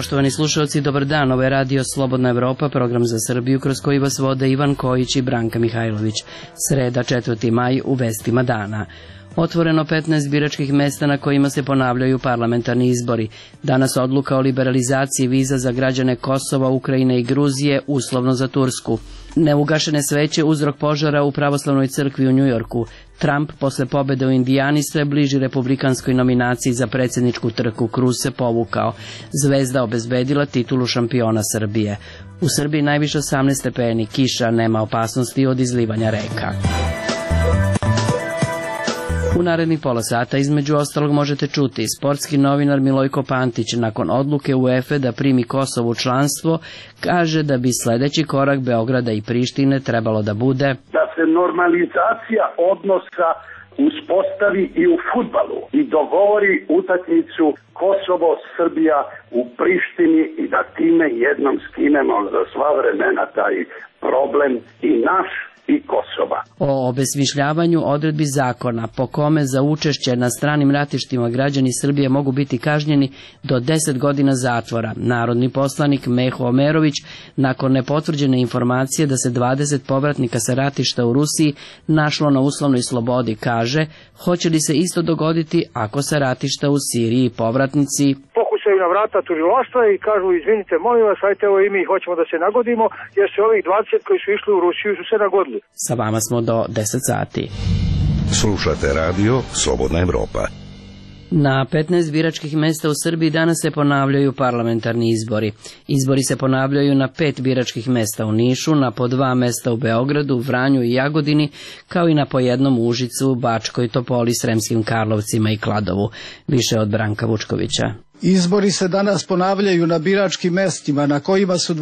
Poštovani slušalci, dobar dan. Ovo je radio Slobodna Evropa, program za Srbiju kroz koji vas vode Ivan Kojić i Branka Mihajlović. Sreda, 4. maj, u vestima dana. Otvoreno 15 biračkih mesta na kojima se ponavljaju parlamentarni izbori. Danas odluka o liberalizaciji viza za građane Kosova, Ukrajine i Gruzije, uslovno za Tursku. Neugašene sveće uzrok požara u pravoslavnoj crkvi u Njujorku. Trump posle pobede u Indijani sve bliži republikanskoj nominaciji za predsjedničku trku. Kruz se povukao. Zvezda obezbedila titulu šampiona Srbije. U Srbiji najviše 18 stepeni, kiša, nema opasnosti od izlivanja reka. U narednih pola sata između ostalog možete čuti sportski novinar Milojko Pantić nakon odluke UEFA da primi Kosovo u članstvo kaže da bi sledeći korak Beograda i Prištine trebalo da bude da se normalizacija odnosa uspostavi i u fudbalu i dogovori utakmicu Kosovo-Srbija u Prištini i da time jednom skinemo za sva vremena taj problem i naš i Kosova. O obesmišljavanju odredbi zakona po kome za učešće na stranim ratištima građani Srbije mogu biti kažnjeni do 10 godina zatvora. Narodni poslanik Meho Omerović, nakon nepotvrđene informacije da se 20 povratnika sa ratišta u Rusiji našlo na uslovnoj slobodi, kaže, hoće li se isto dogoditi ako sa ratišta u Siriji povratnici pokušaju na vrata tužilaštva i kažu izvinite, molim vas, ajte evo i mi hoćemo da se nagodimo jer se ovih 20 koji su išli u Rusiju su se nagodili. Sa vama smo do 10 sati. Slušate radio Slobodna Evropa. Na 15 biračkih mesta u Srbiji danas se ponavljaju parlamentarni izbori. Izbori se ponavljaju na 5 biračkih mesta u Nišu, na po 2 mesta u Beogradu, Vranju i Jagodini, kao i na po jednom u Užicu, Bačkoj Topoli, Sremskim Karlovcima i Kladovu. Više od Branka Vučkovića. Izbori se danas ponavljaju na biračkim mestima na kojima su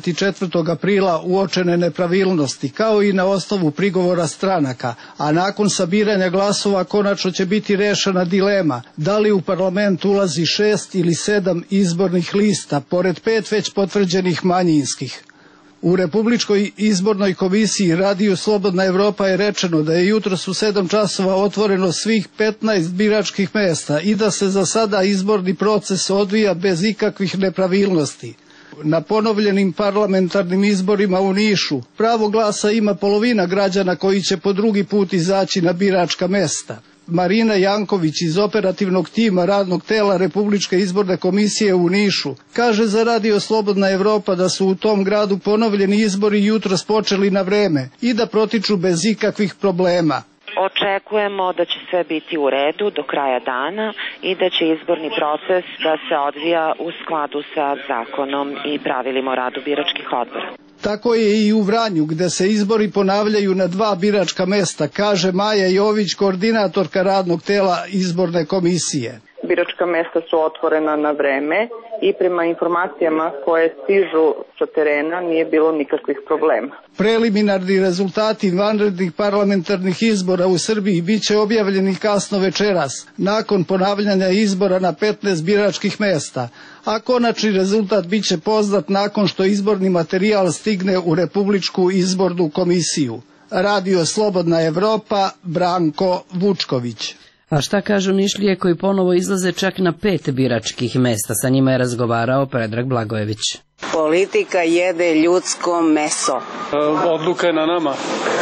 24. aprila uočene nepravilnosti, kao i na osnovu prigovora stranaka, a nakon sabiranja glasova konačno će biti rešena dilema da li u parlament ulazi 6 ili 7 izbornih lista, pored 5 već potvrđenih manjinskih. U Republičkoj izbornoj komisiji Radio Slobodna Evropa je rečeno da je jutros u 7 časova otvoreno svih 15 biračkih mesta i da se za sada izborni proces odvija bez ikakvih nepravilnosti. Na ponovljenim parlamentarnim izborima u Nišu pravo glasa ima polovina građana koji će po drugi put izaći na biračka mesta. Marina Janković iz operativnog tima radnog tela Republičke izborne komisije u Nišu kaže za Radio Slobodna Evropa da su u tom gradu ponovljeni izbori jutros počeli na vreme i da protiču bez ikakvih problema. Očekujemo da će sve biti u redu do kraja dana i da će izborni proces da se odvija u skladu sa zakonom i pravilima o radu biračkih odbora. Tako je i u Vranju, gde se izbori ponavljaju na 2 biračka mesta, kaže Maja Jović, koordinatorka radnog tela izborne komisije. Biračka mesta su otvorena na vreme i prema informacijama koje stižu sa terena nije bilo nikakvih problema. Preliminarni rezultati vanrednih parlamentarnih izbora u Srbiji biće objavljeni kasno večeras, nakon ponavljanja izbora na 15 biračkih mesta, a konačni rezultat biće poznat nakon što izborni materijal stigne u Republičku izbornu komisiju. Radio Slobodna Evropa, Branko Vučković. A šta kažu Nišlije koji ponovo izlaze čak na 5 biračkih mesta? Sa njima je razgovarao Predrag Blagojević. Politika jede ljudsko meso. Odluka je na nama.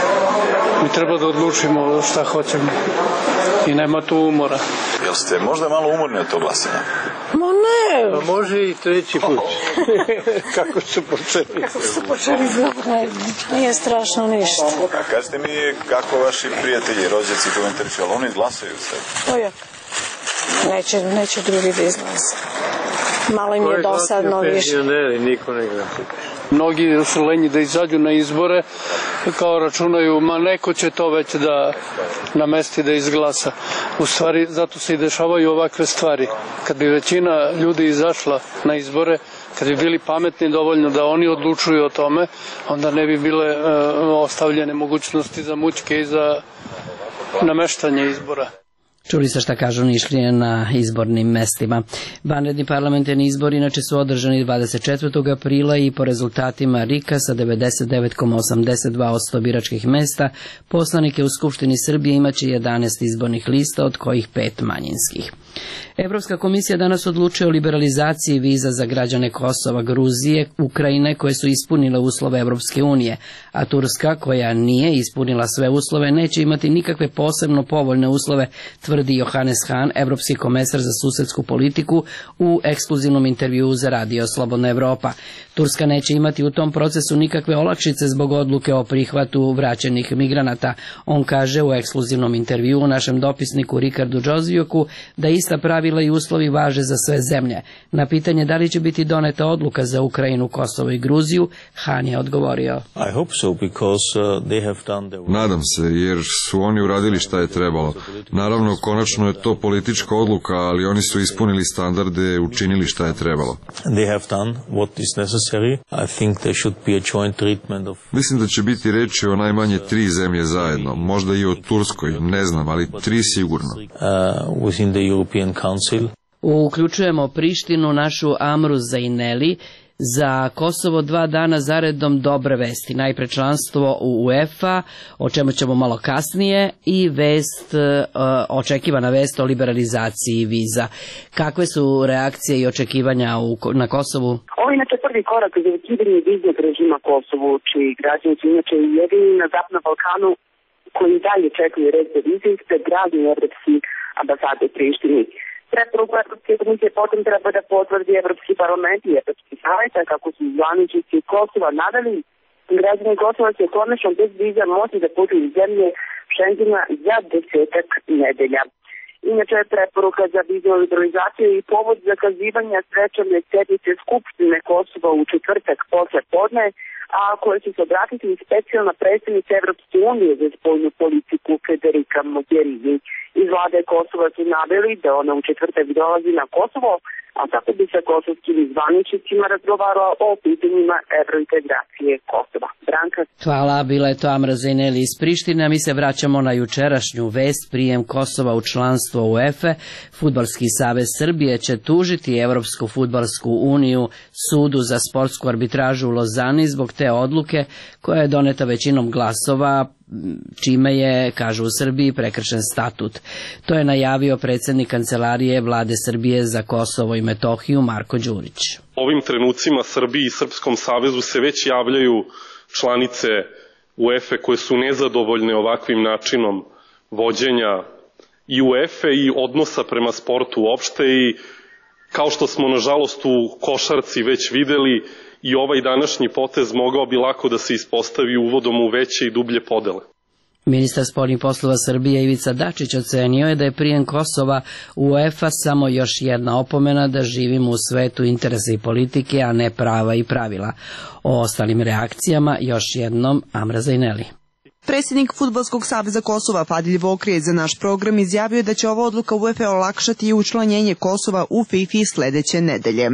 Mi treba da odlučimo šta hoćemo. I nema tu umora. Jel ste možda malo umorni od tog glasanja? Ma ne. A može i treći put. Kako su počeli? Kako su počeli, nije strašno ništa. A kažete mi kako vaši prijatelji, rođaci komentarišu, ali oni glasaju sve? To je. Neće drugi da izglasa. Malo im je dosadno više. Penzioneri, niko ne glasa. Mnogi su lenji da izađu na izbore, kao računaju, ma neko će to već da namesti da izglasa. U stvari, zato se i dešavaju ovakve stvari. Kad bi većina ljudi izašla na izbore, kad bi bili pametni dovoljno da oni odlučuju o tome, onda ne bi bile ostavljene mogućnosti za mućke i za nameštanje izbora. Čuli ste šta kažu Nišlije na izbornim mestima. Vanredni parlamentarni izbori inače su održani 24. aprila i po rezultatima RIK-a sa 99,82% biračkih mesta poslanike u Skupštini Srbije imaće 11 izbornih lista, od kojih 5 manjinskih. Evropska komisija danas odlučuje o liberalizaciji viza za građane Kosova, Gruzije, Ukrajine koje su ispunile uslove Evropske unije, a Turska, koja nije ispunila sve uslove, neće imati nikakve posebno povoljne uslove, tvrdi Johannes Hahn, evropski komesar za susedsku politiku, u ekskluzivnom intervjuu za radio Slobodna Evropa. Turska neće imati u tom procesu nikakve olakšice zbog odluke o prihvatu vraćenih migranata. On kaže u ekskluzivnom intervjuu našem dopisniku Rikardu Džozvijoku da ista pravila i uslovi važe za sve zemlje. Na pitanje da li će biti doneta odluka za Ukrajinu, Kosovo i Gruziju, Hahn je odgovorio: Nadam se, jer su oni uradili šta je trebalo. Naravno, konačno je to politička odluka, ali oni su ispunili standarde, učinili šta je trebalo. Mislim da će biti reči o najmanje 3 zemlje zajedno, možda i o Turskoj, ne znam, ali 3 sigurno. Uključujemo Prištinu, našu Amru Zaineli. Za Kosovo 2 dana zaredom dobre vesti. Najpre članstvo u UEFA, o čemu ćemo malo kasnije, i očekivana vest o liberalizaciji viza. Kakve su reakcije i očekivanja na Kosovu? Ovo je inače prvi korak za ukidanje viznog režima Kosovu, čiji građani su inače jedini na Zapadnom Balkanu koji dalje čekaju red za vize ispred raznih evropskih ambasade u Prištini. Preporuku Evropske komisije potom treba da potvrdi Evropski parlament i Evropski savjet, kako su zvaničnici Kosova naveli, građani Kosova će konačno bez viza moći da putuju iz zemlje Schengena za 10 nedelja. Inače, preporuka za viznu liberalizaciju i povod zakazivanja svečane sednice Skupštine Kosova u četvrtak posle podne, a koje će se obratiti i specijalna predstavnica Evropske unije za spoljnu politiku Federica Mogherini. Iz vlade Kosova su naveli da ona u četvrtak dolazi na Kosovo, a tako bi sa kosovskim zvaničnicima razgovarala o pitanjima evrointegracije Kosova. Branka. Hvala, bila je to Amra Zaineli iz Prištine, a mi se vraćamo na jučerašnju vest, prijem Kosova u članstvo UEFA. Fudbalski savez Srbije će tužiti Evropsku fudbalsku uniju sudu za sportsku arbitražu u Lozani zbog te odluke koja je doneta većinom glasova, čime je, kažu u Srbiji, prekršen statut. To je najavio predsjednik Kancelarije Vlade Srbije za Kosovo i Metohiju Marko Đurić. Ovim trenucima Srbiji i Srpskom savezu se već javljaju članice UEFA koje su nezadovoljne ovakvim načinom vođenja i UEFA i odnosa prema sportu uopšte, i kao što smo nažalost u košarci već videli, i ovaj današnji potez mogao bi lako da se ispostavi uvodom u veće i dublje podele. Ministar spoljnih poslova Srbije Ivica Dačić ocenio je da je prijem Kosova u UEFA samo još jedna opomena da živimo u svetu interesa i politike, a ne prava i pravila. O ostalim reakcijama još jednom Amra Zaineli. Predsjednik Fudbalskog saveza Kosova Fadil Vokrić za naš program izjavio da će ova odluka UEFA olakšati i učlanjenje Kosova u FIFA sljedeće nedelje.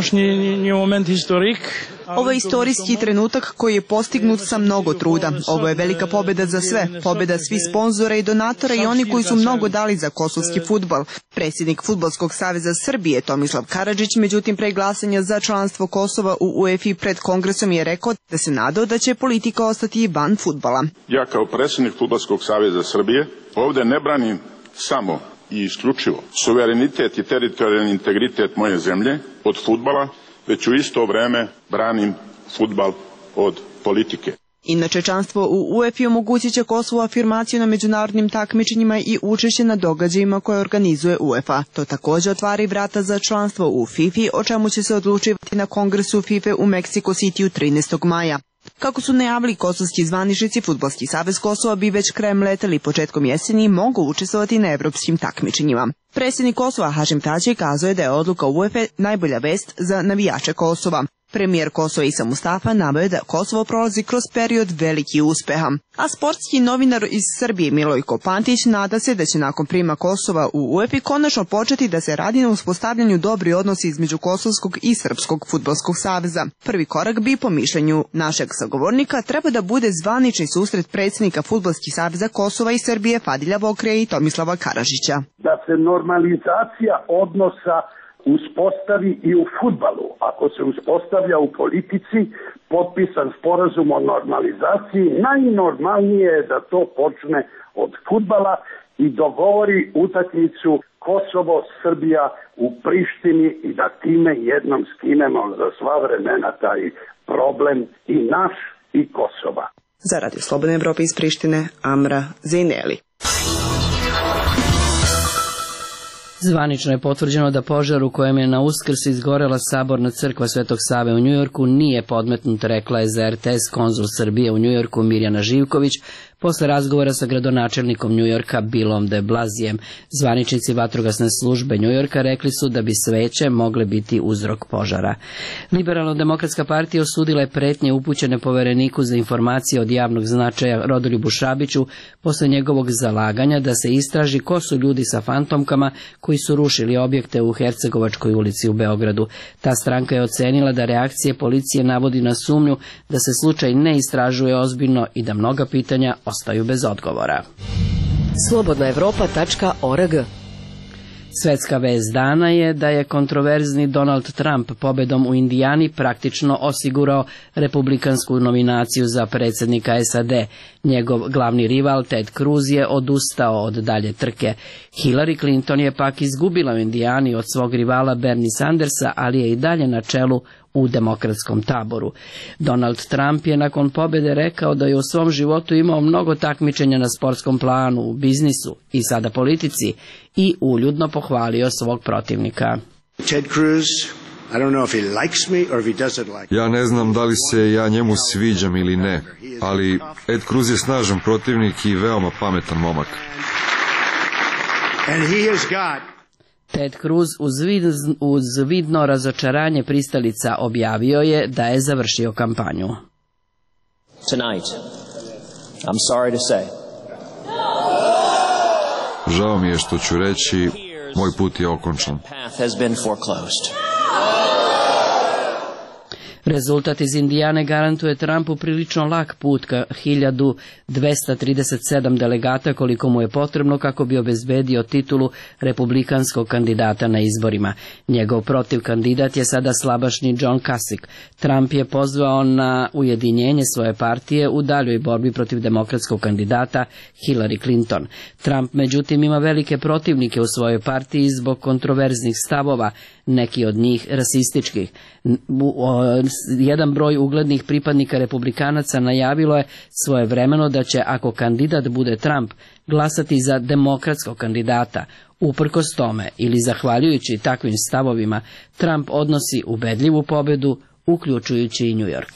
Ovo je istorijski trenutak koji je postignut sa mnogo truda. Ovo je velika pobjeda za sve, pobjeda svih sponzora i donatora i oni koji su mnogo dali za kosovski fudbal. Predsjednik Fudbalskog saveza Srbije Tomislav Karadžić, međutim, pre glasanja za članstvo Kosova u UEFA pred kongresom je rekao da se nadao da će politika ostati van fudbala. Ja kao predsjednik Fudbalskog saveza Srbije ovdje ne branim samo i isključivo suverenitet i teritorijalni integritet moje zemlje od fudbala, već u isto vreme branim fudbal od politike. Inače, članstvo u UEFA omogućit će Kosovu afirmaciju na međunarodnim takmičenjima i učešće na događajima koje organizuje UEFA. To također otvara vrata za članstvo u FIFA, o čemu će se odlučivati na kongresu FIFA u Mexico Cityu 13. maja. Kako su najavili kosovski zvaničnici, Fudbalski savez Kosova bi već krajem leta ili početkom jeseni mogao učestvovati na evropskim takmičenjima. Predsjednik Kosova Hašim Tači kazao je da je odluka UEFA najbolja vest za navijače Kosova. Premijer Kosova Isa Mustafa naveo da Kosovo prolazi kroz period velikih uspeha, a sportski novinar iz Srbije Milojko Pantić nada se da će nakon prijema Kosova u UEFA konačno početi da se radi na uspostavljanju dobri odnosi između Kosovskog i Srpskog fudbalskog saveza. Prvi korak bi, po mišljenju našeg sagovornika, treba da bude zvanični susret predsjednika Fudbalskih saveza Kosova i Srbije Fadilja Vokrija i Tomislava Karažića. Da se normalizacija odnosa uspostavi i u fudbalu. Ako se uspostavlja u politici, potpisan sporazum o normalizaciji, najnormalnije je da to počne od fudbala i dogovori utakmicu Kosovo-Srbija u Prištini i da time jednom skinemo za sva vremena taj problem i naš i Kosova. Za Radio Slobodne Evrope iz Prištine, Amra Zejneli. Zvanično je potvrđeno da požar u kojem je na Uskrs izgorela saborna crkva Svetog Save u Njujorku nije podmetnut, rekla je za RTS konzul Srbije u Njujorku Mirjana Živković posle razgovora sa gradonačelnikom Njujorka Billom de Blazijem. Zvaničnici vatrogasne službe Njujorka rekli su da bi sveće mogle biti uzrok požara. Liberalno-demokratska partija osudila je pretnje upućene Povereniku za informacije od javnog značaja Rodoljubu Šabiću posle njegovog zalaganja da se istraži ko su ljudi sa fantomkama koji su rušili objekte u Hercegovačkoj ulici u Beogradu. Ta stranka je ocenila da reakcije policije navodi na sumnju da se slučaj ne istražuje ozbiljno i da mnoga pitanja ostaju bez odgovora. Slobodnaevropa.org. Svetska vest dana je da je kontroverzni Donald Trump pobedom u Indijani praktično osigurao republikansku nominaciju za predsjednika SAD. Njegov glavni rival Ted Cruz je odustao od dalje trke. Hillary Clinton je pak izgubila u Indijani od svog rivala Bernie Sandersa, ali je i dalje na čelu u demokratskom taboru. Donald Trump je nakon pobjede rekao da je u svom životu imao mnogo takmičenja na sportskom planu, u biznisu i sada politici i uljudno pohvalio svog protivnika. Ted Cruz, I don't know if he likes me or if he doesn't like me. Ja ne znam da li se ja njemu sviđam ili ne, ali Ed Cruz je snažan protivnik i veoma pametan momak. And he has got Ted Cruz uz vidno razočaranje pristalica objavio je da je završio kampanju. Tonight, I'm sorry to say. Žao mi je što ću reći, moj put je okončan. Path has been foreclosed. Rezultat iz Indijane garantuje Trumpu prilično lak put ka 1237 delegata koliko mu je potrebno kako bi obezbedio titulu republikanskog kandidata na izborima. Njegov protiv kandidat je sada slabašni John Kasich. Trump je pozvao na ujedinjenje svoje partije u daljoj borbi protiv demokratskog kandidata Hillary Clinton. Trump međutim ima velike protivnike u svojoj partiji zbog kontroverznih stavova, neki od njih rasističkih. Jedan broj uglednih pripadnika republikanaca najavilo je svojevremeno da će, ako kandidat bude Trump, glasati za demokratskog kandidata. Uprkos tome ili zahvaljujući takvim stavovima, Trump odnosi ubedljivu pobedu, uključujući i New York.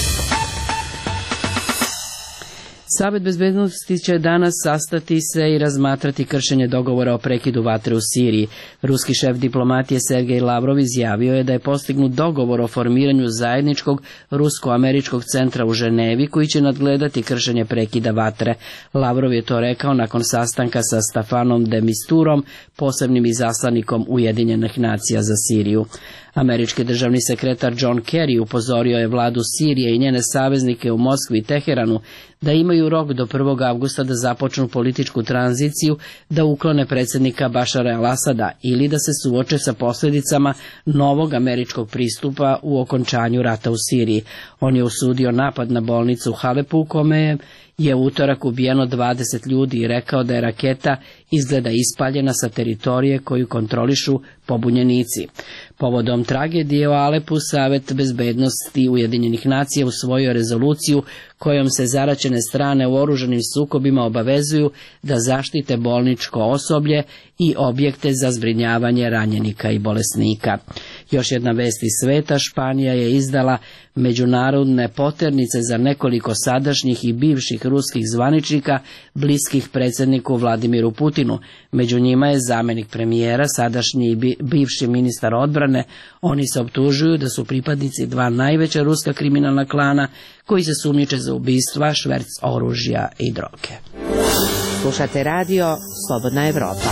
Savet bezbednosti će danas sastati se i razmatrati kršenje dogovora o prekidu vatre u Siriji. Ruski šef diplomatije Sergej Lavrov izjavio je da je postignut dogovor o formiranju zajedničkog rusko-američkog centra u Ženevi koji će nadgledati kršenje prekida vatre. Lavrov je to rekao nakon sastanka sa Stafanom de Misturom, posebnim izaslanikom Ujedinjenih nacija za Siriju. Američki državni sekretar John Kerry upozorio je vladu Sirije i njene saveznike u Moskvi i Teheranu da imaju rok do 1. avgusta da započnu političku tranziciju, da uklone predsjednika Bašara al-Asada ili da se suoče sa posljedicama novog američkog pristupa u okončanju rata u Siriji. On je osudio napad na bolnicu u Halepu u kome je u utorak ubijeno 20 ljudi i rekao da je raketa izgleda ispaljena sa teritorije koju kontrolišu pobunjenici. Povodom tragedije u Alepu, Savet bezbednosti Ujedinjenih nacija usvojio rezoluciju kojom se zaraćene strane u oružanim sukobima obavezuju da zaštite bolničko osoblje i objekte za zbrinjavanje ranjenika i bolesnika. Još jedna vest iz sveta, Španija je izdala međunarodne poternice za nekoliko sadašnjih i bivših ruskih zvaničnika bliskih predsjedniku Vladimiru Putinu. Među njima je zamjenik premijera, sadašnji i bivši ministar odbrane. Oni se optužuju da su pripadnici dva najveća ruska kriminalna klana koji se sumnjiče za ubistva, šverc oružja i droge. Slušate radio Slobodna Evropa.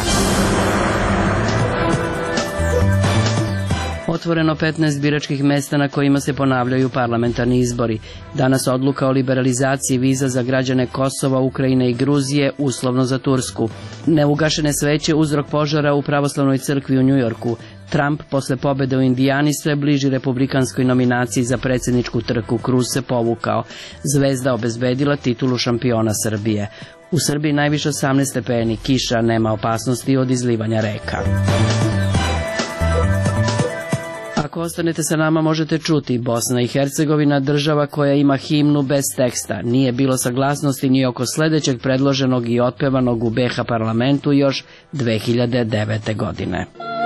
Otvoreno 15 biračkih mesta na kojima se ponavljaju parlamentarni izbori. Danas odluka o liberalizaciji viza za građane Kosova, Ukrajine i Gruzije, uslovno za Tursku. Neugašene sveće uzrok požara u pravoslavnoj crkvi u Njujorku. Trump posle pobede u Indijani sve bliži republikanskoj nominaciji za predsjedničku trku. Cruz se povukao. Zvezda obezbedila titulu šampiona Srbije. U Srbiji najviše 18 stepeni, kiša, nema opasnosti od izlivanja reka. Ako ostanete sa nama možete čuti, Bosna i Hercegovina, država koja ima himnu bez teksta. Nije bilo saglasnosti ni oko sljedećeg predloženog i otpevanog u BiH parlamentu još 2009. godine.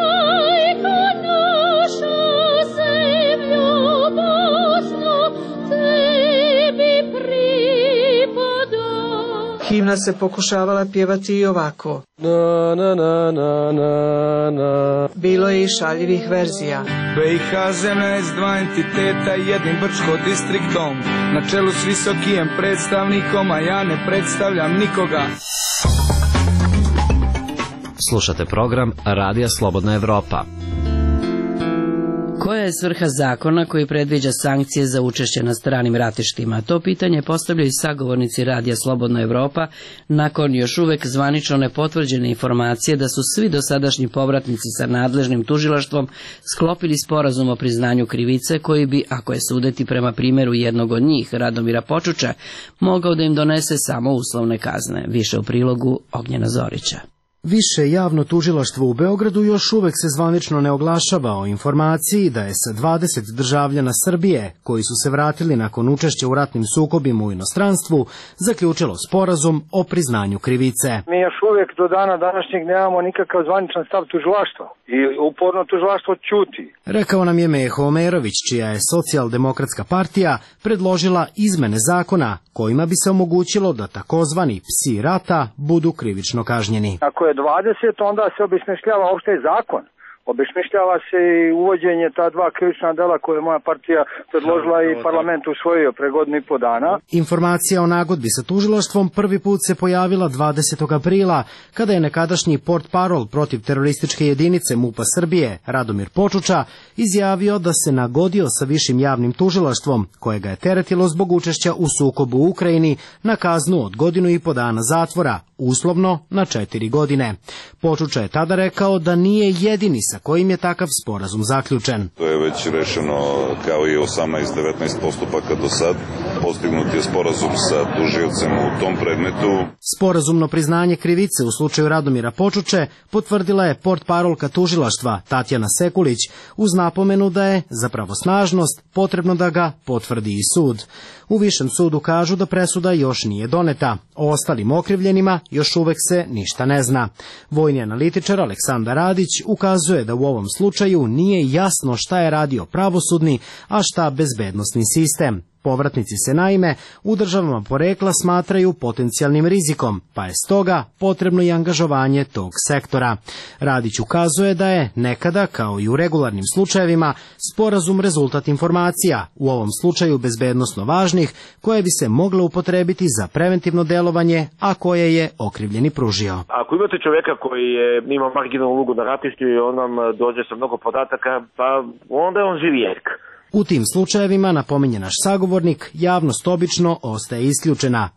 Himna se pokušavala pjevati i ovako. Bilo je i šaljivih verzija. BiH zemlja je s dva entiteta i jednim Brčko-distriktom, na čelu s visokijem predstavnikom, a ja ne predstavljam nikoga. Slušate program Radija Slobodna Evropa. Koja je svrha zakona koji predviđa sankcije za učešće na stranim ratištima? To pitanje postavljaju sagovornici Radija Slobodna Evropa nakon još uvek zvanično nepotvrđene informacije da su svi dosadašnji povratnici sa nadležnim tužilaštvom sklopili sporazum o priznanju krivice koji bi, ako je sudeti prema primjeru jednog od njih, Radomira Počuča, mogao da im donese samo uslovne kazne. Više u prilogu Ognjena Zorića. Više javno tužilaštvo u Beogradu još uvek se zvanično ne oglašava o informaciji da je sa 20 državljana Srbije, koji su se vratili nakon učešća u ratnim sukobima u inostranstvu, zaključilo sporazum o priznanju krivice. Mi još uvijek do dana današnjeg nemamo nikakav zvaničan stav tužilaštva i uporno tužilaštvo ćuti. Rekao nam je Meho Omerović, čija je Socijaldemokratska partija predložila izmene zakona kojima bi se omogućilo da takozvani psi rata budu krivično kažnjeni. Ako je 20, onda se obesmišljava uopšte zakon. Obesmišljava se i uvođenje ta dva krivična dela koje je moja partija predložila i parlament usvojio pre godinu i po dana. Informacija o nagodbi sa tužilaštvom prvi put se pojavila 20. aprila, kada je nekadašnji portparol protiv terorističke jedinice MUP-a Srbije, Radomir Počuča, izjavio da se nagodio sa višim javnim tužilaštvom, koje ga je teretilo zbog učešća u sukobu u Ukrajini na kaznu od 1,5 godina zatvora, uslovno na 4 godine. Počuča je tada rekao da nije jedini sa kojim je takav sporazum zaključen. To je već rešeno kao i 18-19 postupaka do sad. Postignut je sporazum sa tužiocem u tom predmetu. Sporazumno priznanje krivice u slučaju Radomira Počuče potvrdila je portparolka tužilaštva Tatjana Sekulić uz napomenu da je za pravosnažnost potrebno da ga potvrdi i sud. U Višem sudu kažu da presuda još nije doneta. O ostalim okrivljenima još uvek se ništa ne zna. Vojni analitičar Aleksandar Radić ukazuje da u ovom slučaju nije jasno šta je radio pravosudni, a šta bezbednosni sistem. Povratnici se naime u državama porekla smatraju potencijalnim rizikom, pa je stoga potrebno i angažovanje tog sektora. Radić ukazuje da je nekada, kao i u regularnim slučajevima, sporazum rezultat informacija, u ovom slučaju bezbednosno važnih, koje bi se mogle upotrebiti za preventivno delovanje, a koje je okrivljeni pružio. Ako imate čovjeka koji ima marginalnu ulogu na ratištu i on nam dođe sa mnogo podataka, pa onda je on živi jezik. U tim slučajevima, napominje naš sagovornik, javnost obično ostaje isključena.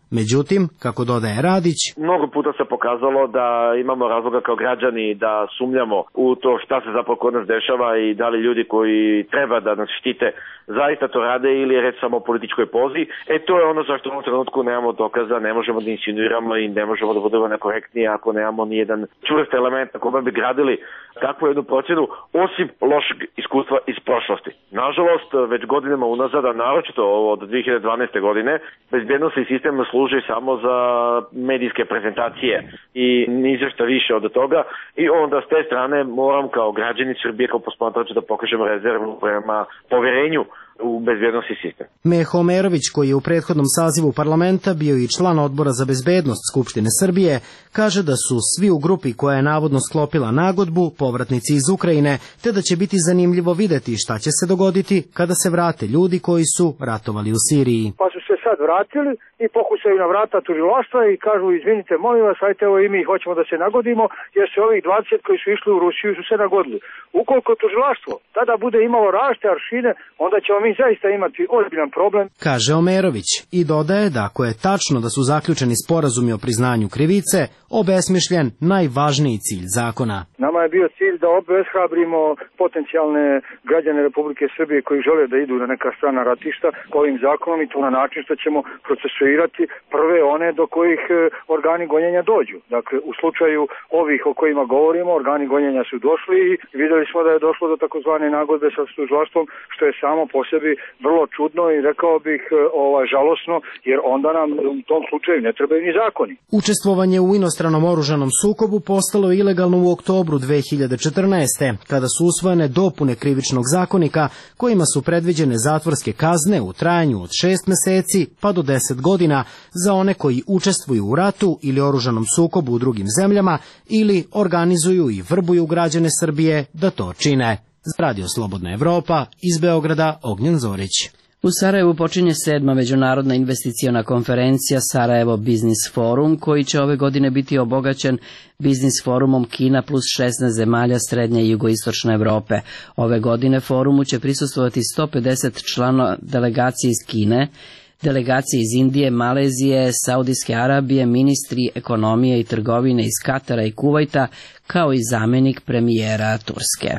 Međutim, kako dodaje Radić, mnogo puta se pokazalo da imamo razloga kao građani da sumnjamo u to šta se zapravo kod nas dešava i da li ljudi koji treba da nas štite zaista to rade ili je reč samo o političkoj pozi. To je ono zašto u ovom trenutku nemamo dokaza, ne možemo da insinuiramo i ne možemo da budemo nekorektni ako nemamo ni jedan čvrst element na kome bi gradili takvu jednu procenu, osim lošeg iskustva iz prošlosti. Nažalost, već godinama unazad, a naročito od 2012. godine, bezbjednosni sistem služi samo za medijske prezentacije i ništa više od toga i onda s te strane moram kao građani Srbije, kao posmatrač da pokažem rezervu prema poverenju u bezbjednosni sistem. Meho Omerović, koji je u prethodnom sazivu parlamenta bio i član odbora za bezbednost Skupštine Srbije, kaže da su svi u grupi koja je navodno sklopila nagodbu povratnici iz Ukrajine, te da će biti zanimljivo videti šta će se dogoditi kada se vrate ljudi koji su ratovali u Siriji. Pa su se sad vratili i pokušaju na vrata tužilaštva i kažu izvinite, molim vas, ajte evo i mi hoćemo da se nagodimo, jer se ovih 20 koji su išli u Rusiju su se nagodili. Ukoliko tužilaštvo tada bude imalo različite aršine, onda ćemo mi zaista imati ozbiljan problem, kaže Omerović, i dodaje da ako je tačno da su zaključeni sporazumi o priznanju krivice, obesmišljen najvažniji cilj zakona. Nama je bio cilj da obeshrabrimo potencijalne građane Republike Srbije koji žele da idu na neka strana ratišta ovim zakonom i to na način što ćemo procesuirati prve one do kojih organi gonjenja dođu. Dakle, u slučaju ovih o kojima govorimo, organi gonjenja su došli i videli smo da je došlo do takozvane nagodbe sa tužilaštvom, što je samo po sebi vrlo čudno i rekao bih žalosno, jer onda nam u tom slučaju ne trebaju ni zakoni. Učestvovanje u inostranom oružanom sukobu postalo je ilegalno u oktobru 2014. kada su usvojene dopune krivičnog zakonika kojima su predviđene zatvorske kazne u trajanju od 6 meseci pa do 10 godina za one koji učestvuju u ratu ili oružanom sukobu u drugim zemljama ili organizuju i vrbuju građane Srbije da to čine. Za Radio Slobodna Evropa, iz Beograda, Ognjen Zorić. U Sarajevu počinje 7. međunarodna investiciona konferencija Sarajevo Biznis Forum, koji će ove godine biti obogaćen Biznis forumom Kina plus 16 zemalja srednje i jugoistočne Evrope. Ove godine forumu će prisustvovati 150 članova delegacije iz Kine, delegacije iz Indije, Malezije, Saudijske Arabije, ministri ekonomije i trgovine iz Katara i Kuvajta, kao i zamenik premijera Turske.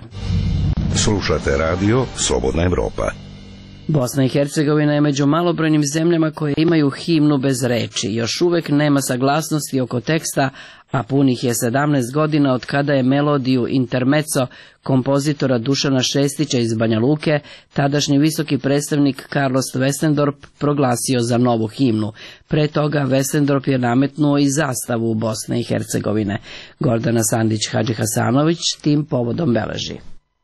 Slušate radio Slobodna Evropa. Bosna i Hercegovina je među malobrojnim zemljama koje imaju himnu bez reči. Još uvek nema saglasnosti oko teksta, a punih je 17 godina od kada je melodiju Intermezzo kompozitora Dušana Šestića iz Banja Luke tadašnji visoki predstavnik Carlos Westendorp proglasio za novu himnu. Pre toga Westendorp je nametnuo i zastavu Bosne i Hercegovine. Gordana Sandić-Hadži Hasanović tim povodom beleži.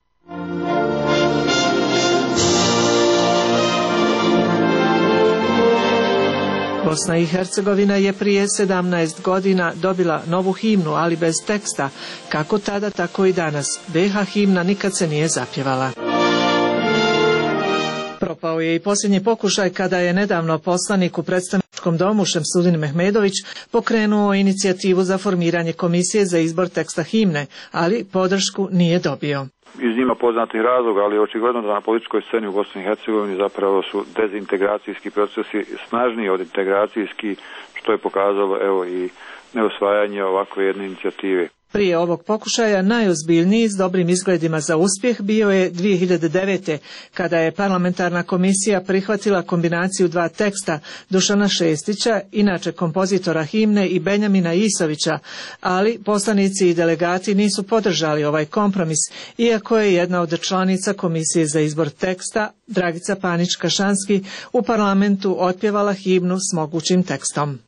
Bosna i Hercegovina je prije 17 godina dobila novu himnu, ali bez teksta. Kako tada, tako i danas. BiH himna nikad se nije zapjevala. Propao je i posljednji pokušaj kada je nedavno poslanik u predstavničkom domu Šemsudin Mehmedović pokrenuo inicijativu za formiranje komisije za izbor teksta himne, ali podršku nije dobio. Iz njima poznatih razloga, ali očigledno da na političkoj sceni u Bosni i Hercegovini zapravo su dezintegracijski procesi snažniji od integracijski, što je pokazalo evo i neusvajanje ovakve jedne inicijative. Prije ovog pokušaja najozbiljniji s dobrim izgledima za uspjeh bio je 2009. kada je parlamentarna komisija prihvatila kombinaciju dva teksta Dušana Šestića, inače kompozitora himne, i Benjamina Isovića, ali poslanici i delegati nisu podržali ovaj kompromis, iako je jedna od članica komisije za izbor teksta, Dragica Panić-Kašanski, u parlamentu otpjevala himnu s mogućim tekstom.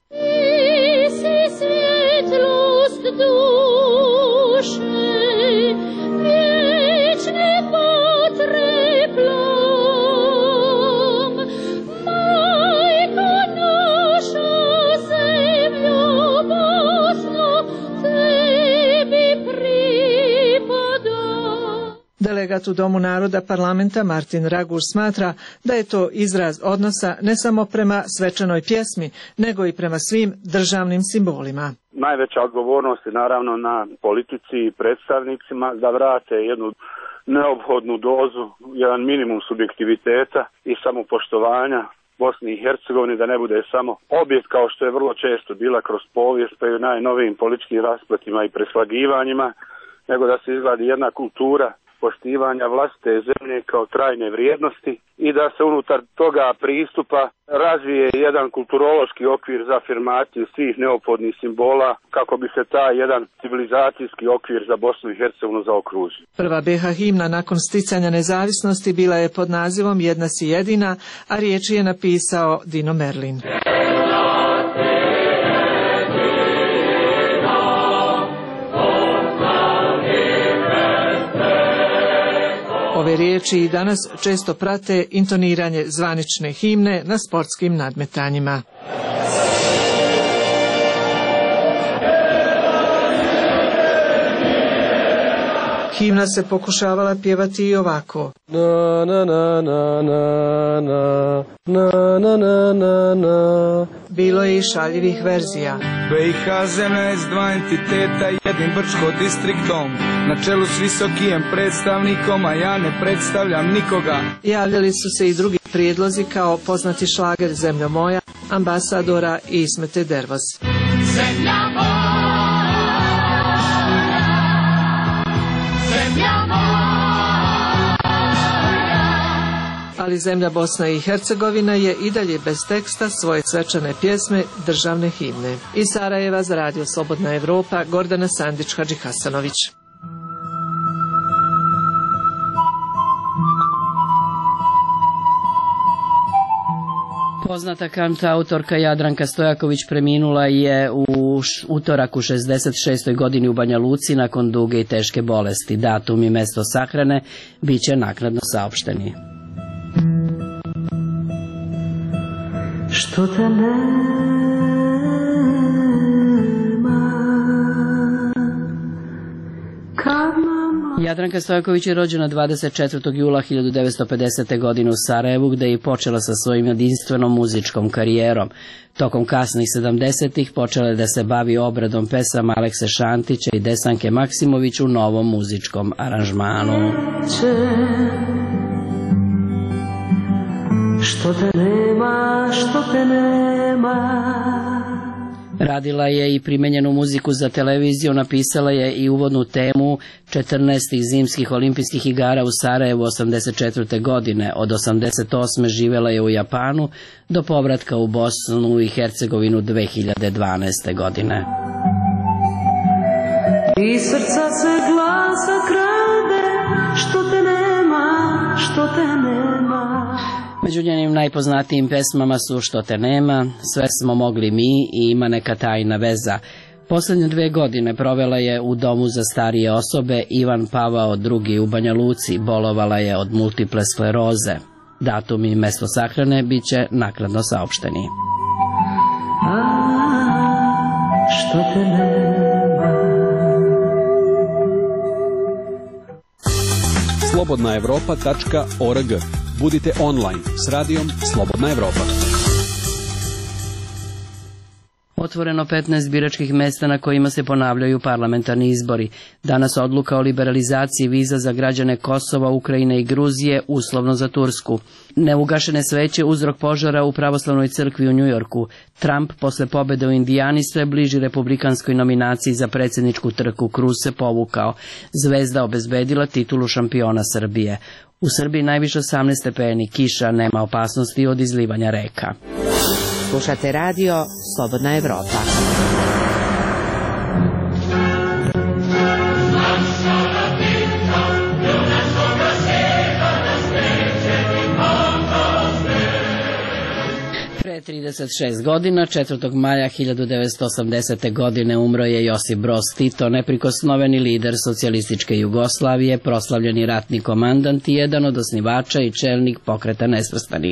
Delegat u Domu naroda parlamenta Martin Raguž smatra da je to izraz odnosa ne samo prema svečanoj pjesmi, nego i prema svim državnim simbolima. Najveća odgovornost je naravno na politici i predstavnicima da vrate jednu neophodnu dozu, jedan minimum subjektiviteta i samopoštovanja Bosni i Hercegovini, da ne bude samo objekt kao što je vrlo često bila kroz povijest, pa i u najnovijim političkim raspletima i preslagivanjima, nego da se izgradi jedna kultura poštivanja vlastite zemlje kao trajne vrijednosti i da se unutar toga pristupa razvije jedan kulturološki okvir za afirmaciju svih neophodnih simbola kako bi se taj jedan civilizacijski okvir za Bosnu i Hercegovinu zaokružio. Prva BiH himna nakon sticanja nezavisnosti bila je pod nazivom Jedna si jedina, a riječi je napisao Dino Merlin. Ove riječi i danas često prate intoniranje zvanične himne na sportskim nadmetanjima. Himna se pokušavala pjevati i ovako. Na na na na na na na na na na na. Bilo je i šaljivih verzija. BiH zemlja je s dva entiteta, jednim Brčko-distriktom, na čelu s visokijem predstavnikom, a ja ne predstavljam nikoga. Javljali su se i drugi prijedlozi kao poznati šlager Zemljo moja, Ambasadora i Ismete Dervoz. Zemlja moja. Ali zemlja Bosna i Hercegovina je i dalje bez teksta svoje svečane pjesme, državne himne. Iz Sarajeva za Radio Slobodna Evropa, Gordana Sandić-Hadžihasanović. Poznata kantautorka Jadranka Stojaković preminula je u utorak u 66. godini u Banja Luci nakon duge i teške bolesti. Datum i mesto sahrane bit će naknadno saopšteni. Što te nema, kad mama... Jadranka Stojaković je rođena 24. jula 1950. godine u Sarajevu, gde je i počela sa svojim jedinstvenom muzičkom karijerom. Tokom kasnih 70-ih počela je da se bavi obradom pesama Alekse Šantića i Desanke Maksimović u novom muzičkom aranžmanu. Što te nema, što te nema. Radila je i primenjenu muziku za televiziju, napisala je i uvodnu temu 14. zimskih olimpijskih igara u Sarajevu 84. godine. Od 88. živela je u Japanu do povratka u Bosnu i Hercegovinu 2012. godine. I srca se glasa krade, što te nema, što te nema. Među njenim najpoznatijim pesmama su Što te nema, Sve smo mogli mi i Ima neka tajna veza. Poslednje 2 godine provela je u domu za starije osobe Ivan Pavao II u Banja Luci, bolovala je od multiple skleroze. Datum i mesto sahrane bit će naknadno saopšteni. Što te nema. slobodnaevropa.org. Budite online s radijom Slobodna Evropa. Otvoreno 15 biračkih mesta na kojima se ponavljaju parlamentarni izbori. Danas odluka o liberalizaciji viza za građane Kosova, Ukrajine i Gruzije, uslovno za Tursku. Neugašene sveće uzrok požara u pravoslavnoj crkvi u Njujorku. Trump posle pobede u Indijani sve bliži republikanskoj nominaciji za predsjedničku trku. Kruz se povukao. Zvezda obezbedila titulu šampiona Srbije. U Srbiji najviše 18 stepeni, kiša, nema opasnosti od izlivanja reka. Slušate radio Slobodna Evropa. Pre 36 godina, 4. maja 1980. godine, umro je Josip Broz Tito, neprikosnoveni lider socijalističke Jugoslavije, proslavljeni ratni komandant i jedan od osnivača i čelnik Pokreta nesvrstanih.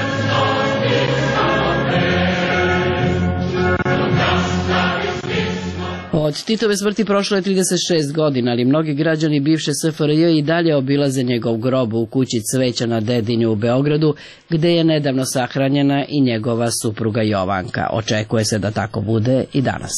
Od Titove smrti prošlo je 36 godina, ali mnogi građani bivše SFRJ i dalje obilaze njegov grob u kući Cveća na Dedinju u Beogradu, gde je nedavno sahranjena i njegova supruga Jovanka. Očekuje se da tako bude i danas.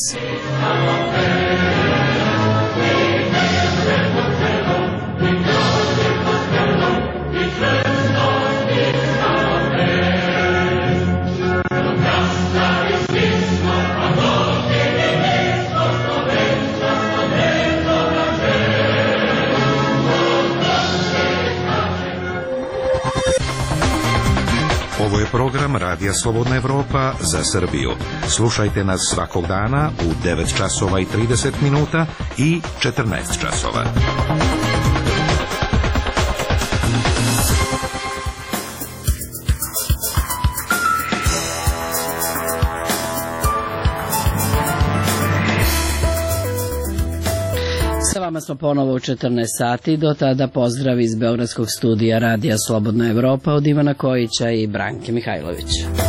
Ovo je program Radija Slobodna Evropa za Srbiju. Slušajte nas svakog dana u 9 časova i 30 minuta i 14 časova. Sa vama smo ponovo u 14 sati, do tada pozdrav iz Beogradskog studija Radija Slobodna Evropa od Ivana Kojića i Branke Mihajlović.